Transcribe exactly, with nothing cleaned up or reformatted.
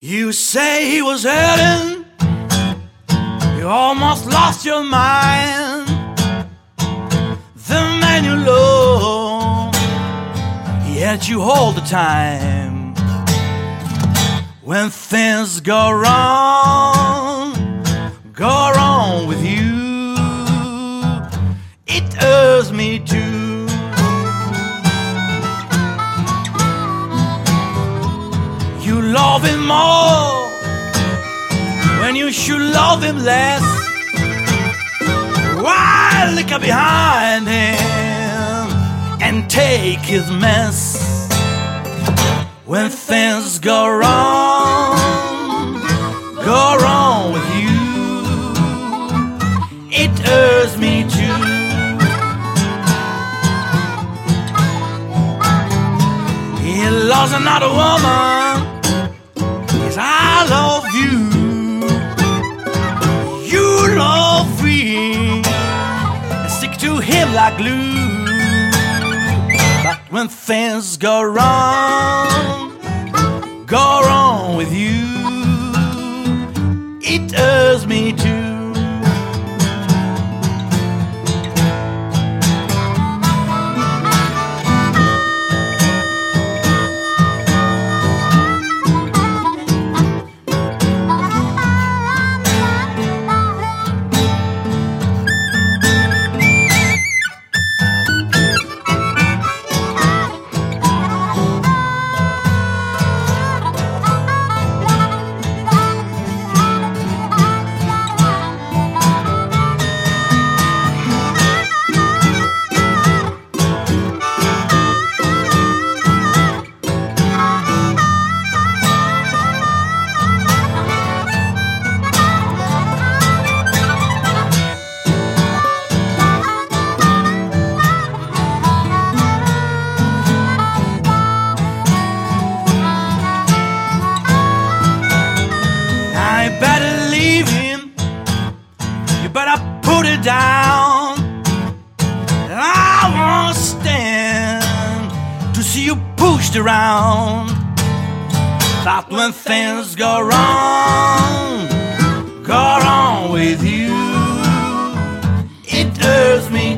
You say he was hurting, you almost lost your mind. The man you love, he had you all the time. When things go wrong, go wrong with you, it hurts me too. You love him more when you should love him less. Why look up behind him and take his mess? When things go wrong, go wrong with you, it hurts me too. He loves another woman, yes, I love you. You love me, stick to him like glue. But when things go wrong, go wrong with you, it hurts me too. You better leave him, you better put it down. I won't stand to see you pushed around. But when things go wrong, go wrong with you, it hurts me